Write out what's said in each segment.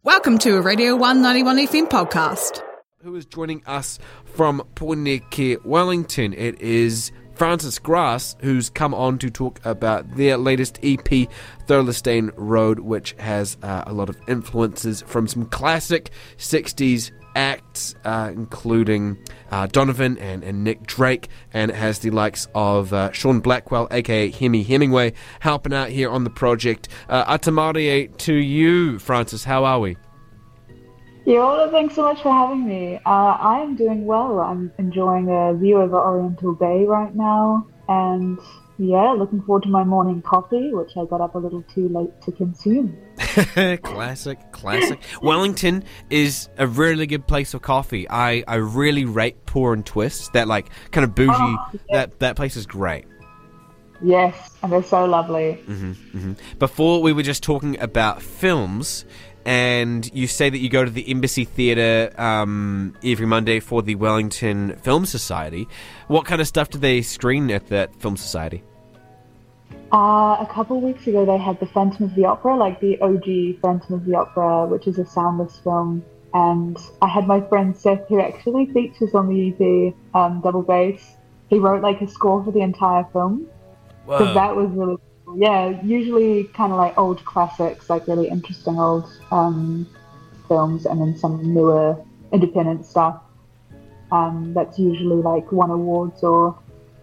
Welcome to a Radio 191 FM podcast. Who is joining us from Poeneke, Wellington? It is Francis Grass, who's come on to talk about their latest EP, Thurlestane Road, which has a lot of influences from some classic 60s acts, including Donovan and Nick Drake, and it has the likes of Sean Blackwell, aka Hemi Hemingway, helping out here on the project. Atamarie to you, Francis. How are we? Yeah, thanks so much for having me. I am doing well. I'm enjoying a view over Oriental Bay right now, and yeah, looking forward to my morning coffee, which I got up a little too late to consume. Classic. Wellington is a really good place for coffee. I really rate Pour and Twist. That like kind of bougie. That place is great. Yes, and they're so lovely. Before we were just talking about films. And you say that you go to the Embassy Theatre every Monday for the Wellington Film Society. What kind of stuff do they screen at that Film Society? A couple of weeks ago, they had the Phantom of the Opera, like the OG Phantom of the Opera, which is a soundless film. And I had my friend Seth, who actually features on the EP, Double Bass. He wrote like a score for the entire film. Whoa. So that was really yeah, usually kind of like old classics, like really interesting old films, and then some newer independent stuff. That's usually like won awards or,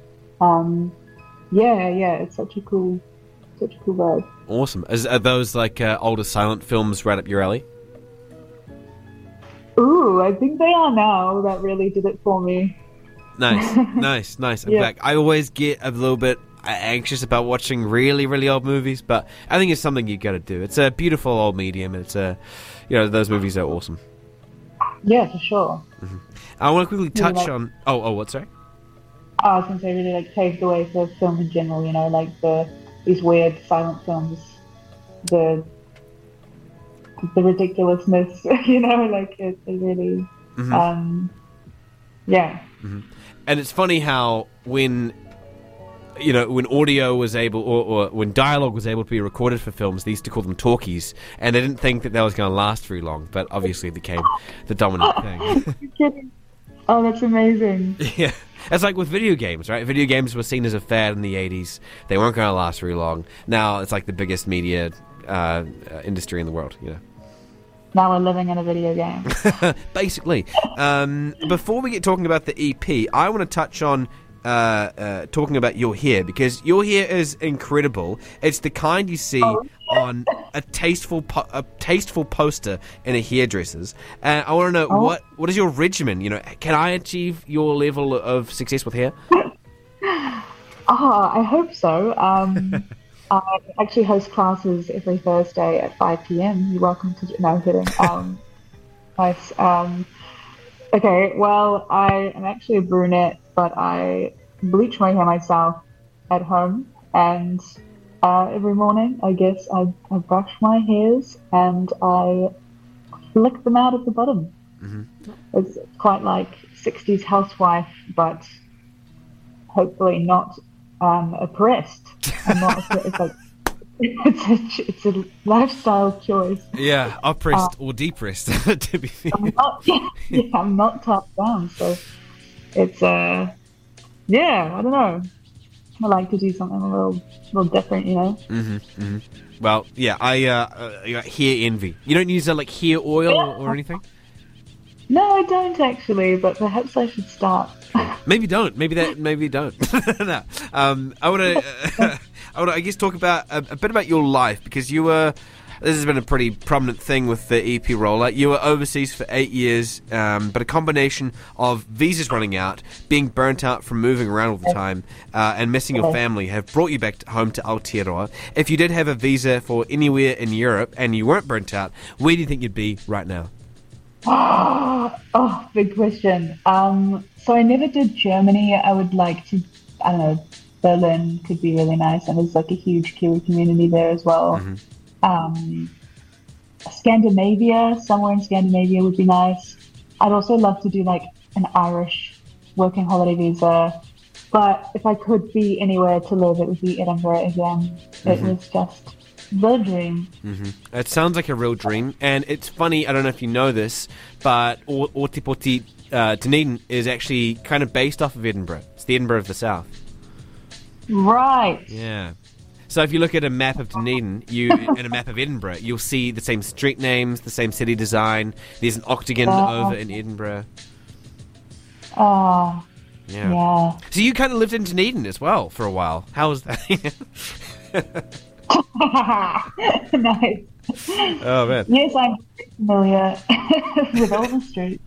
it's such a cool vibe. Awesome. Are those like older silent films right up your alley? Ooh, I think they are now. That really did it for me. Nice. In fact, I always get a little bit anxious about watching really, really old movies, but I think it's something you got to do. It's a beautiful old medium. It's those movies are awesome. Yeah, for sure. I want to quickly touch on. What? Sorry. I was going to say, really like paved the way for film in general. You know, like these weird silent films, the ridiculousness. You know, like it really. Yeah. And it's funny how when audio was able, or when dialogue was able to be recorded for films, they used to call them talkies, and they didn't think that was going to last very long, but obviously it became the dominant thing. You're kidding. Oh, that's amazing. Yeah. It's like with video games, right? Video games were seen as a fad in the 80s. They weren't going to last very long. Now it's like the biggest media industry in the world, you know. Now we're living in a video game. Basically. Before we get talking about the EP, I want to touch on talking about your hair, because your hair is incredible. It's the kind you see on a tasteful poster in a hairdresser's. I want to know what is your regimen? You know, can I achieve your level of success with hair? I hope so. I actually host classes every Thursday at 5 p.m. You're welcome to. No, I'm kidding. Nice. Okay, well, I am actually a brunette, but I bleach my hair myself at home, and every morning, I guess, I brush my hairs and I flick them out at the bottom. It's quite like 60s housewife, but hopefully not oppressed. I'm not. It's like it's a lifestyle choice. Yeah, oppressed or depressed. To be fair. I'm not top down, so it's I don't know. I like to do something a little different, you know. Well, yeah, I hair envy. You don't use like hair oil or anything? No, I don't actually, but perhaps I should start. Maybe don't. Maybe don't. No. I want to, I guess, talk about a bit about your life, because you were. This has been a pretty prominent thing with the EP rollout. You were overseas for 8 years, but a combination of visas running out, being burnt out from moving around all the time, and missing your family have brought you back home to Aotearoa. If you did have a visa for anywhere in Europe and you weren't burnt out, where do you think you'd be right now? Oh, big question. So I never did Germany. I would like to, I don't know, Berlin could be really nice, and there's like a huge Kiwi community there as well. Scandinavia, somewhere in Scandinavia would be nice. I'd also love to do like an Irish working holiday visa, but if I could be anywhere to live, it would be Edinburgh again. It was just the dream. It sounds like a real dream, and it's funny. I don't know if you know this, but Ōtepoti Dunedin is actually kind of based off of Edinburgh. It's the Edinburgh of the South. Right. Yeah. So if you look at a map of Dunedin, and a map of Edinburgh, you'll see the same street names, the same city design. There's an octagon over in Edinburgh. Oh. Yeah. So you kind of lived in Dunedin as well for a while. How was that? Nice. Oh man. Yes, I'm familiar with all the streets.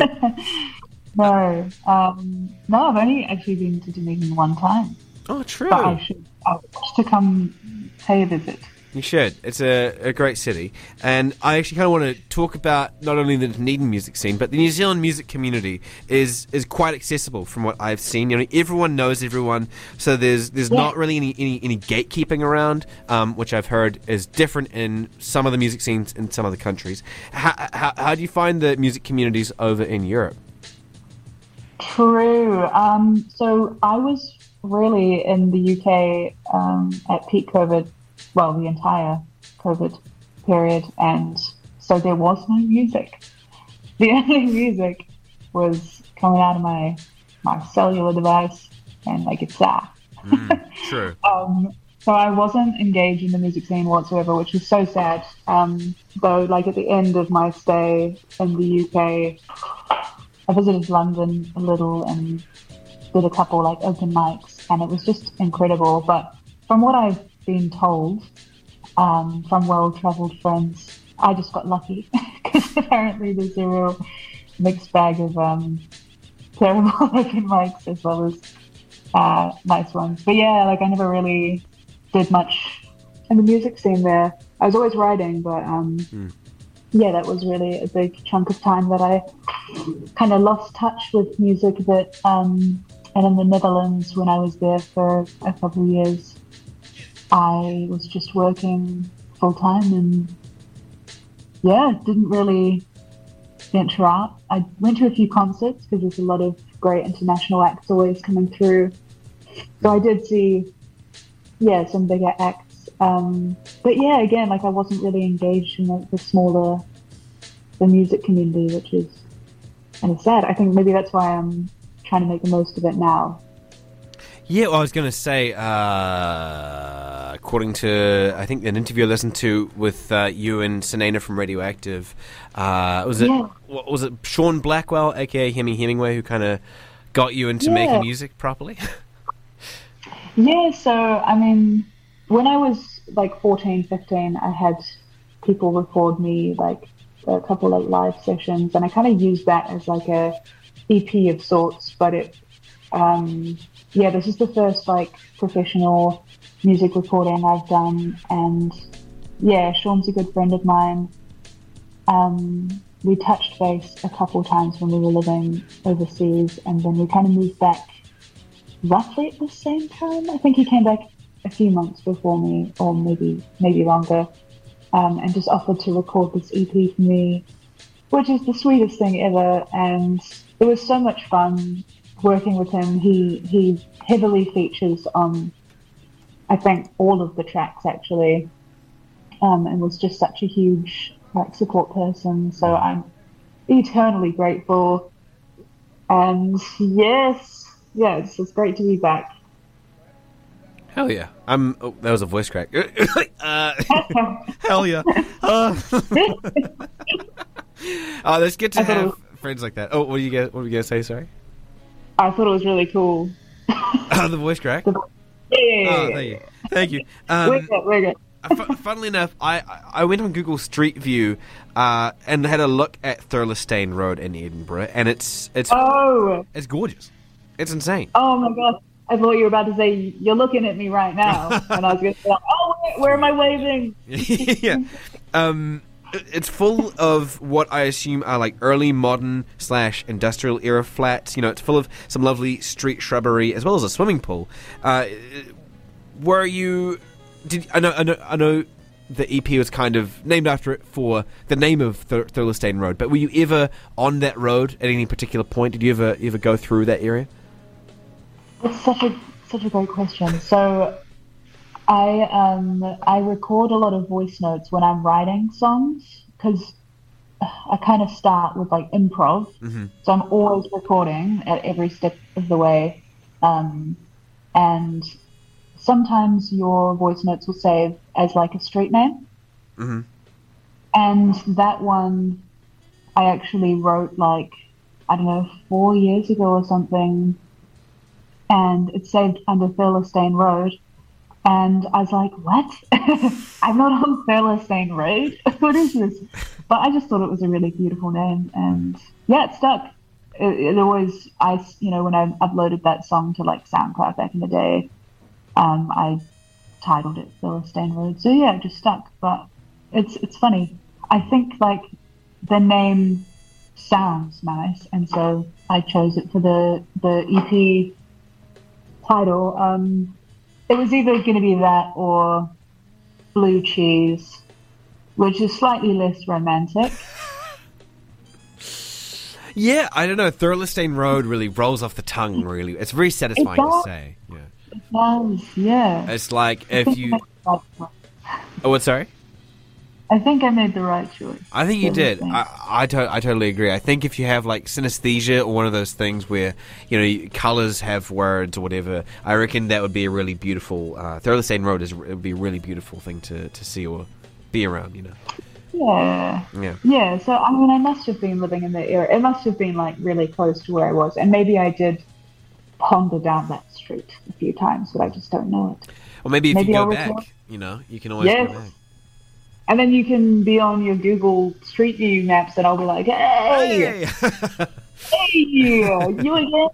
No, I've only actually been to Dunedin one time. Oh, true. But I wish to come pay a visit. You should. It's a great city. And I actually kind of want to talk about not only the Dunedin music scene, but the New Zealand music community is quite accessible from what I've seen. You know, everyone knows everyone, so there's not really any gatekeeping around, which I've heard is different in some of the music scenes in some other countries. How do you find the music communities over in Europe? True. So I was really in the UK at peak COVID. Well, the entire COVID period, and so there was no music. The only music was coming out of my cellular device and my guitar. True. So I wasn't engaged in the music scene whatsoever, which is so sad. Though, like at the end of my stay in the UK, I visited London a little and did a couple like open mics, and it was just incredible. But from what I've been told from well-travelled friends, I just got lucky because apparently there's a real mixed bag of terrible open mics as well as nice ones. But yeah, like I never really did much in the music scene there. I was always writing, but yeah, that was really a big chunk of time that I kind of lost touch with music a bit. And in the Netherlands, when I was there for a couple of years, I was just working full time and didn't really venture out. I went to a few concerts because there's a lot of great international acts always coming through. So I did see, some bigger acts. But yeah, again, like I wasn't really engaged in the music community, which is kind of sad. I think maybe that's why I'm trying to make the most of it now. Yeah, well, I was going to say, according to, I think, an interview I listened to with you and Sinena from Radioactive, was it Sean Blackwell, a.k.a. Hemi Hemingway, who kind of got you into making music properly? Yeah, so, I mean, when I was, like, 14, 15, I had people record me, like, a couple, like, live sessions, and I kind of used that as, like, a EP of sorts, but it... this is the first like professional music recording I've done, and Sean's a good friend of mine. We touched base a couple times when we were living overseas, and then we kind of moved back roughly at the same time. I think he came back a few months before me, or maybe longer, and just offered to record this EP for me, which is the sweetest thing ever, and it was so much fun working with him. He heavily features on, I think, all of the tracks actually, and was just such a huge like support person. So I'm eternally grateful. And it's great to be back. Hell yeah! that was a voice crack. Hell yeah! It's good to have friends like that. Oh, what were you gonna say? Sorry. I thought it was really cool. The voice crack? Yeah. Thank you. We're good. Funnily enough, I went on Google Street View and had a look at Thurlestane Road in Edinburgh, and it's gorgeous. It's insane. Oh my gosh. I thought you were about to say, you're looking at me right now. And I was going to say, where am I waving? Yeah. It's full of what I assume are like early modern / industrial era flats. You know, it's full of some lovely street shrubbery as well as a swimming pool. Were you? I know the EP was kind of named after it for the name of Thurlestane Road, but were you ever on that road at any particular point? Did you ever go through that area? It's such a great question. So I record a lot of voice notes when I'm writing songs because I kind of start with like improv, so I'm always recording at every step of the way, and sometimes your voice notes will save as like a street name, and that one I actually wrote like I don't know 4 years ago or something, and it's saved under Thurlestane Road. And I was like, what? I'm not on Thurlestane Road. What is this? But I just thought it was a really beautiful name. And yeah, it stuck. It always, when I uploaded that song to like SoundCloud back in the day, I titled it Thurlestane Road. So yeah, it just stuck. But it's funny. I think like the name sounds nice. And so I chose it for the EP title. It was either going to be that or Blue Cheese, which is slightly less romantic. Yeah, I don't know. Thurlestane Road really rolls off the tongue, really. It's very satisfying to say. Yeah. It does, yeah. It's like if you... Oh, what, sorry? I think I made the right choice. I think you did. I totally agree. I think if you have like synesthesia or one of those things where colors have words or whatever, I reckon that would be a really beautiful. Thurlestane Road would be a really beautiful thing to see or be around. Yeah. So I mean, I must have been living in the area. It must have been like really close to where I was, and maybe I did ponder down that street a few times, but I just don't know it. Or maybe if you go back, you can always go back. And then you can be on your Google Street View maps, and I'll be like, "Hey, hey, you again?"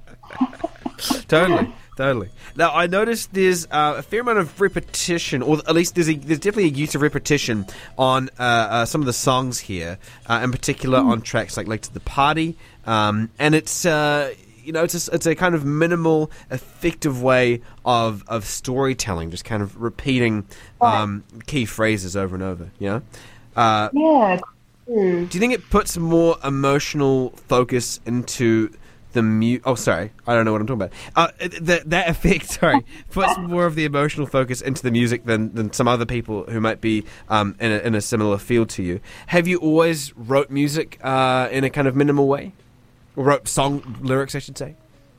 Totally. Now, I noticed there's a fair amount of repetition, or at least there's definitely a use of repetition on some of the songs here, in particular on tracks like "Late to the Party," and it's. It's a kind of minimal, effective way of storytelling, just kind of repeating key phrases over and over. Yeah. Do you think it puts more emotional focus into the Oh, sorry, I don't know what I'm talking about. That effect, puts more of the emotional focus into the music than some other people who might be in a similar field to you. Have you always wrote music in a kind of minimal way? Or wrote song lyrics, I should say.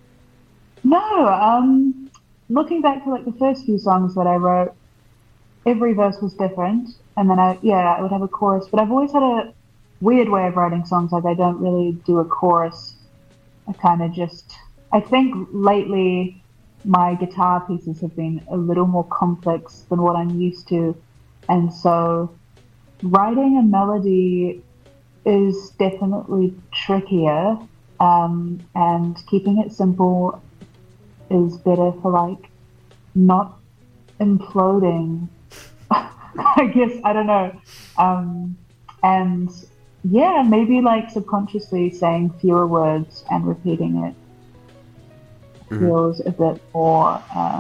No, looking back to like the first few songs that I wrote, every verse was different, and then I would have a chorus. But I've always had a weird way of writing songs. Like I don't really do a chorus. I think lately my guitar pieces have been a little more complex than what I'm used to, and so writing a melody is definitely trickier. And keeping it simple is better for like not imploding. I guess, I don't know. And yeah, maybe like subconsciously saying fewer words and repeating it feels a bit more, I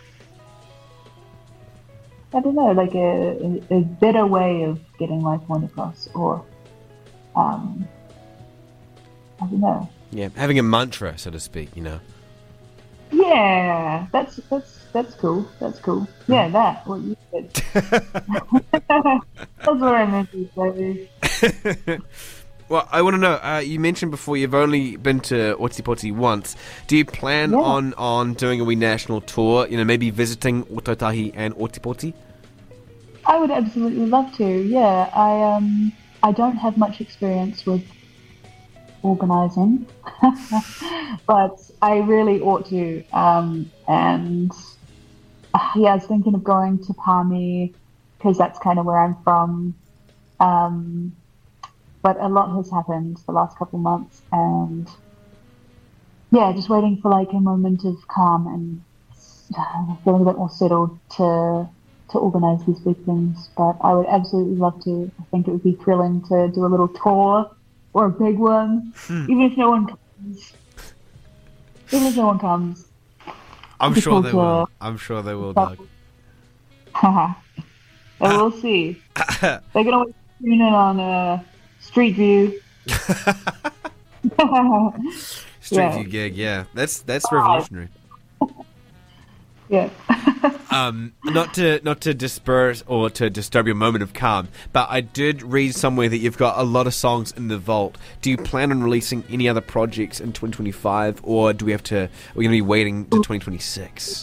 don't know, like a better way of getting my point across, or I don't know. Yeah, having a mantra, so to speak, Yeah, that's cool. That's cool. Yeah, that what you said. That's what I meant to say. Well, I want to know. You mentioned before you've only been to Otipoti once. Do you plan on doing a wee national tour? Maybe visiting Otautahi and Otipoti? I would absolutely love to. Yeah, I don't have much experience with organising, but I really ought to. And I was thinking of going to Palmy because that's kind of where I'm from. But a lot has happened the last couple of months, and yeah, just waiting for like a moment of calm and feeling a bit more settled to organise these big things. But I would absolutely love to. I think it would be thrilling to do a little tour or a big one, even if no one comes. Even if no one comes. I'm sure they will. I'm sure they will, Doug. And we'll see. They're going to tune in on Street View. Street View gig, yeah. That's revolutionary. Yeah. Not to disperse or to disturb your moment of calm, but I did read somewhere that you've got a lot of songs in the vault. Do you plan on releasing any other projects in 2025, or we're going to be waiting to 2026?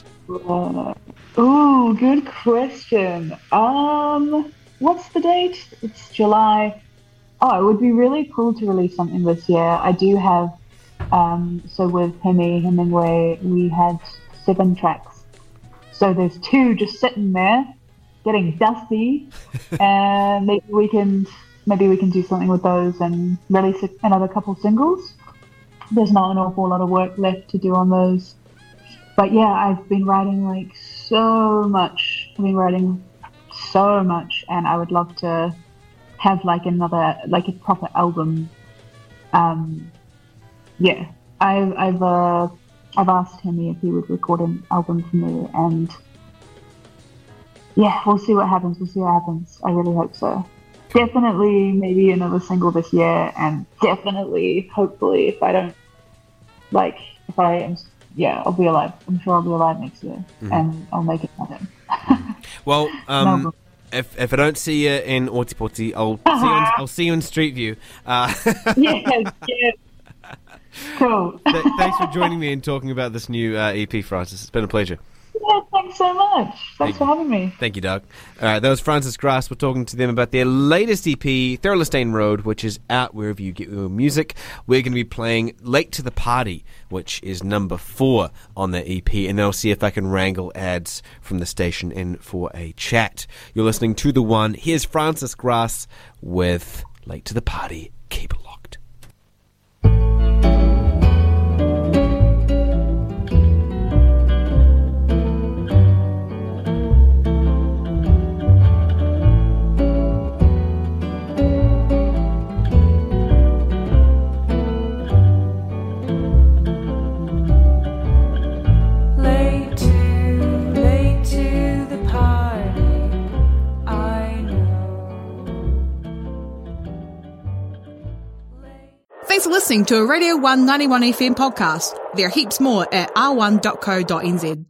Good question. What's the date? It's July. Oh, it would be really cool to release something this year. I do have, so with Hemingway, we had 7 tracks. So there's 2 just sitting there, getting dusty, and maybe we can do something with those and release another couple singles. There's not an awful lot of work left to do on those. But yeah, I've been writing so much. And I would love to have a proper album. Yeah, I've asked Hemi if he would record an album for me, and yeah, we'll see what happens. I really hope so. Definitely, maybe another single this year, and definitely, hopefully, if I am, I'll be alive. I'm sure I'll be alive next year, and I'll make it happen. Well, if I don't see you in Otipoti, I'll see you in Street View. Yes. Cool. Thanks for joining me and talking about this new EP, Francis. It's been a pleasure. Yeah, thanks so much. Thanks for having me. Thank you, Doug. All right, that was Francis Grass. We're talking to them about their latest EP, Thurlestane Road, which is out wherever you get your music. We're going to be playing Late to the Party, which is number 4 on the EP, and then I'll see if I can wrangle ads from the station in for a chat. You're listening to The One. Here's Francis Grass with Late to the Party. Keep it locked. Thanks for listening to a Radio 191 FM podcast. There are heaps more at r1.co.nz.